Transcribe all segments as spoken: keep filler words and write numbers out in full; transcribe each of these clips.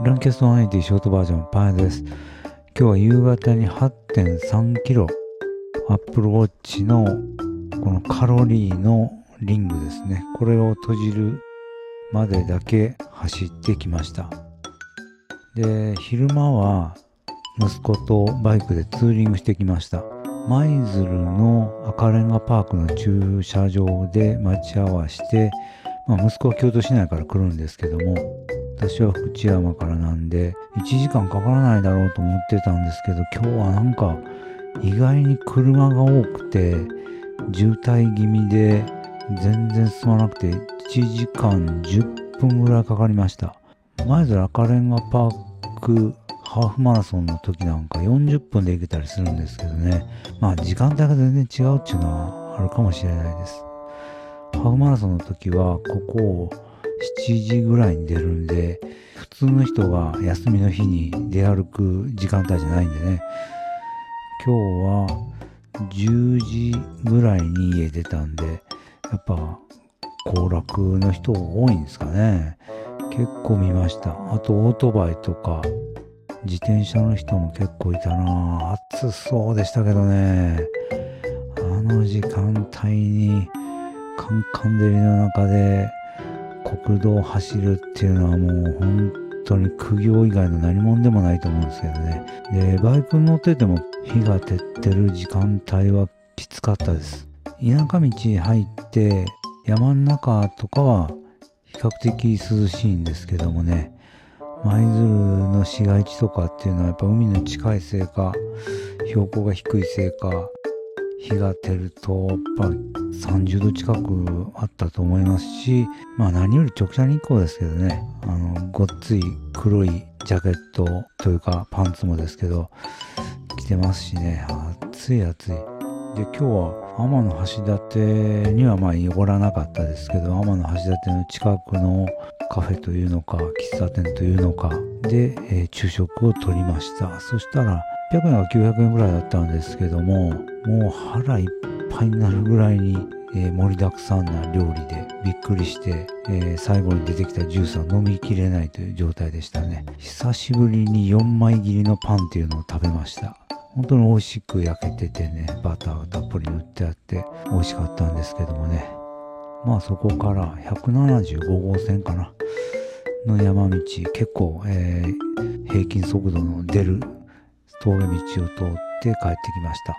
ランキャストワンエイティショートバージョンパイです。今日は夕方に はちてんさんキロ Apple Watch のこのカロリーのリングですね。これを閉じるまでだけ走ってきました。で、昼間は息子とバイクでツーリングしてきました。舞鶴の赤レンガパークの駐車場で待ち合わせて、まあ、息子は京都市内から来るんですけども、私は福知山からなんでいちじかんかからないだろうと思ってたんですけど、今日はなんか意外に車が多くて渋滞気味で全然進まなくていちじかんじゅっぷんぐらいかかりました。舞鶴赤レンガパークハーフマラソンの時なんかよんじゅっぷんで行けたりするんですけどね。まあ時間帯が全然違うっていうのはあるかもしれないです。ハーフマラソンの時はここをしちじぐらいに出るんで、普通の人が休みの日に出歩く時間帯じゃないんでね。今日はじゅうじぐらいに家出たんで、やっぱ行楽の人多いんですかね。結構見ました。あとオートバイとか自転車の人も結構いたな。暑そうでしたけどね。あの時間帯にカンカン照りの中で国道を走るっていうのはもう本当に苦行以外の何者でもないと思うんですけどね。で、バイクに乗ってても日が照ってる時間帯はきつかったです。田舎道入って山の中とかは比較的涼しいんですけどもね、舞鶴の市街地とかっていうのはやっぱ海の近いせいか標高が低いせいか日が照るとやっぱさんじゅうど近くあったと思いますし、まあ何より直射日光ですけどね、あのごっつい黒いジャケットというかパンツもですけど着てますしね、暑い暑い。で、今日は天橋立にはまあ寄らなかったですけど、天橋立の近くのカフェというのか喫茶店というのかで、えー、昼食をとりました。そしたらはっぴゃくえんがきゅうひゃくえんぐらいだったんですけども、もう腹いっぱいになるぐらいに、えー、盛りだくさんな料理でびっくりして、えー、最後に出てきたジュースは飲みきれないという状態でしたね。久しぶりによんまい切りのパンっていうのを食べました。本当に美味しく焼けててね、バターがたっぷり塗ってあって美味しかったんですけどもね。まあそこからひゃくななじゅうごごうせんかなの山道、結構、えー、平均速度の出る峠道を通って帰ってきました。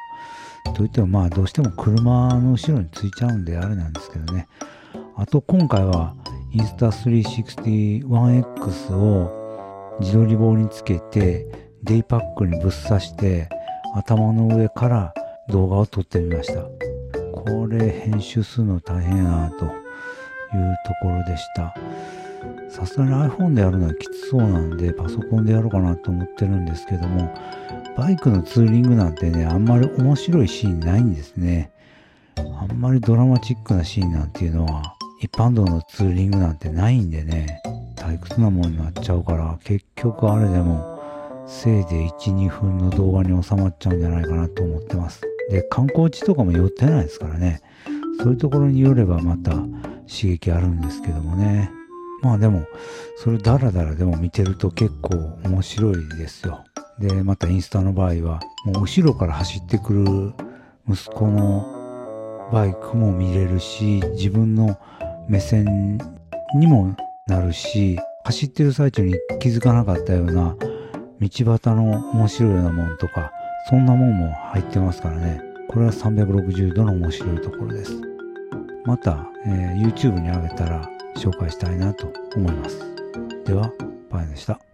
といってもまあどうしても車の後ろについちゃうんであれなんですけどね。あと今回はインスタスリーシックスティワンエックスを自撮り棒につけてデイパックにぶっ刺して頭の上から動画を撮ってみました。これ編集するの大変やなというところでした。さすがに iPhone でやるのはきつそうなんでパソコンでやろうかなと思ってるんですけども、バイクのツーリングなんてね、あんまり面白いシーンないんですね。あんまりドラマチックなシーンなんていうのは一般道のツーリングなんてないんでね、退屈なものになっちゃうから、結局あれでもせいぜいいち、にふんの動画に収まっちゃうんじゃないかなと思ってます。で、観光地とかも寄ってないですからね、そういうところに寄ればまた刺激あるんですけどもね。まあでもそれダラダラでも見てると結構面白いですよ。で、またインスタの場合はもう後ろから走ってくる息子のバイクも見れるし、自分の目線にもなるし、走ってる最中に気づかなかったような道端の面白いようなもんとか、そんなもんも入ってますからね。これはさんびゃくろくじゅうどの面白いところです。また、えー、YouTube に上げたら紹介したいなと思います。では、パイでした。